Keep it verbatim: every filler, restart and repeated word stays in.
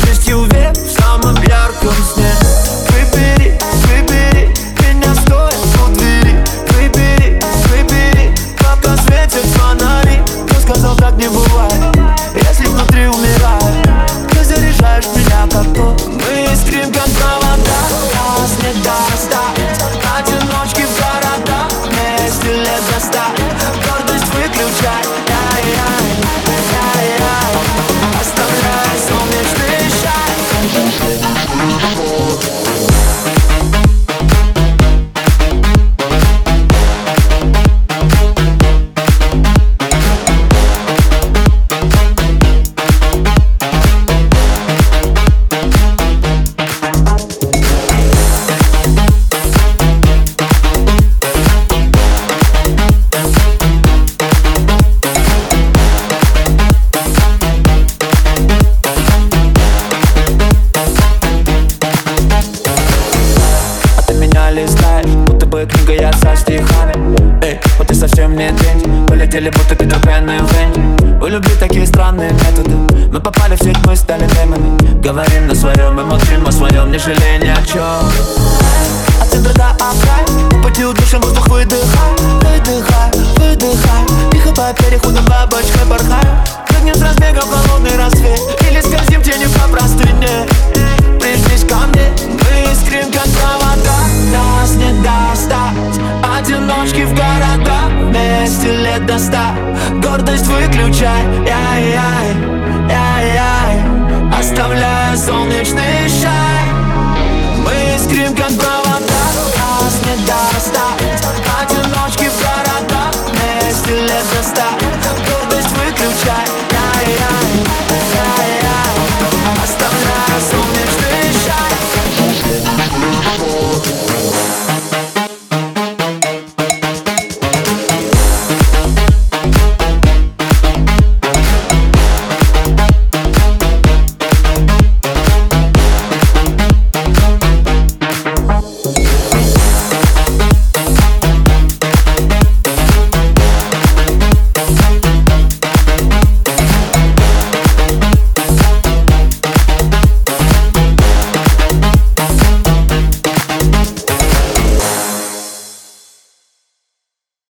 жизнью век в самом ярком сне. Выбери, выбери меня, стоя у двери. Выбери, выбери, пока светят фонари. Кто сказал, так не бывает, если внутри умирает? Ты заряжаешь меня как то. Мы искрим как провода, нас не достать. Одиночки в городах, вместе лет застать. Гордость выключай, ай-яй, ай-яй. Оставляй солнечный шар. Листаешь, будто бы книга я со стихами. Эй, вот ты совсем не день. Полетели, будто Питер-Пен и Венди. У любви такие странные методы. Мы попали в сеть, мы стали демонами. Говорим на своем и молчим о своем, не жалея ни о чем. От центра до окраин, по пути удушим, воздух выдыхай. Выдыхай, выдыхай. Тихо по переходам бабочкой порхаем. Прыгнем с разбегом в холодный рассвет. Или скользим тенью по простыне. Прижмись ко мне, мы искрим как провода. Нас не достать. Одиночки в городах, вместе лет до ста. Гордость выключай, яй-яй, яй-яй. Оставляя солнечный шар.